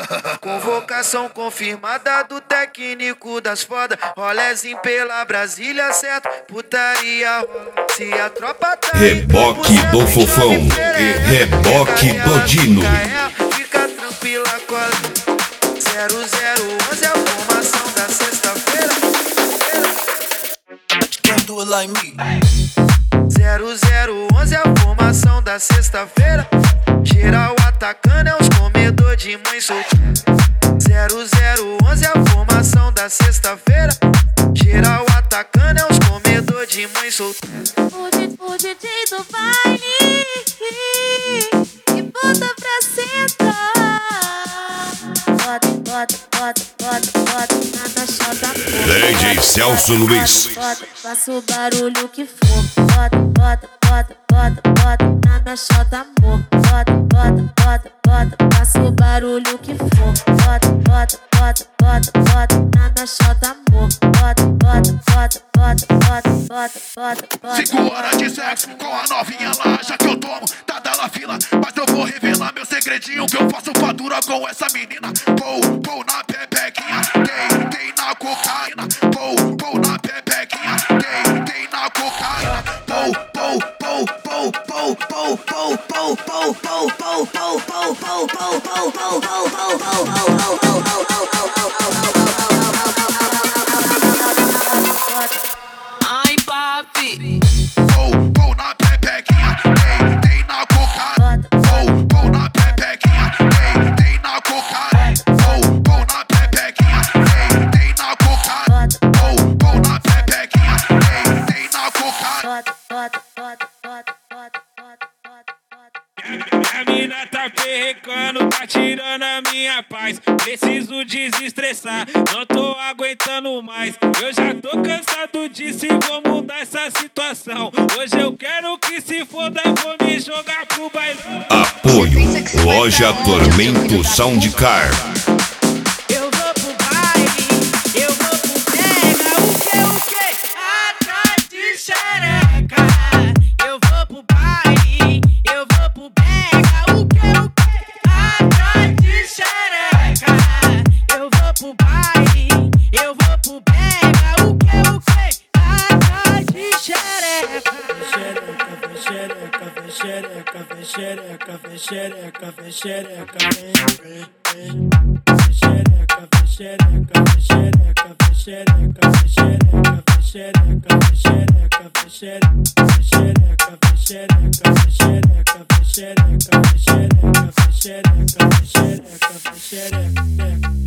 Convocação confirmada do técnico das foda. Rolezinho pela Brasília, certo? Putaria rola. Se a tropa tá Reboque do Fofão e reboque do Dino. Fica tranquila, cola. 0011 é a formação da sexta-feira. Can't do it like me. 0011 é a formação da sexta-feira. Geral atacando é os comedor de mãe solteira. 0011 é a formação da sexta-feira. Geral atacando é os comedor de mãe solteira. O DJ do baile que bota pra sentar. Bota na chota. DJ Celso Luiz. Faça o barulho que for. Bota na minha chota, amor. Bota, faça o barulho que for. Bota na minha chota, amor. Bota. 5 horas de sexo com a novinha lá. Já que eu tomo, tá dela fila. Mas eu vou revelar meu segredinho, que eu faço fatura com essa menina. Pou na pepequinha, tem na cocaína. Pou na pepequinha, tem na cocaína. Pou Ai, papi. Pou na pepequinha, tem na cocaína. Pou na pepequinha, tem na cocaína. Pou na pepequinha, tem na cocaína. Pou na pepequinha, tem na cocaína. A mina tá perrecando, tá tirando a minha paz. Preciso desestressar, não tô aguentando mais. Eu já tô cansado disso e vou mudar essa situação. Hoje eu quero que se foda, vou me jogar pro bailão. Apoio Loja Tormento Soundcar. Eu vou pro baile, eu vou pro pega, o que? Atrás de xereca. Eu vou pro baile, eu vou pro pega, o que? Atrás de xereca. Eu vou pro baile, eu vou pro pega, o que? Atrás de xereca. Xereca.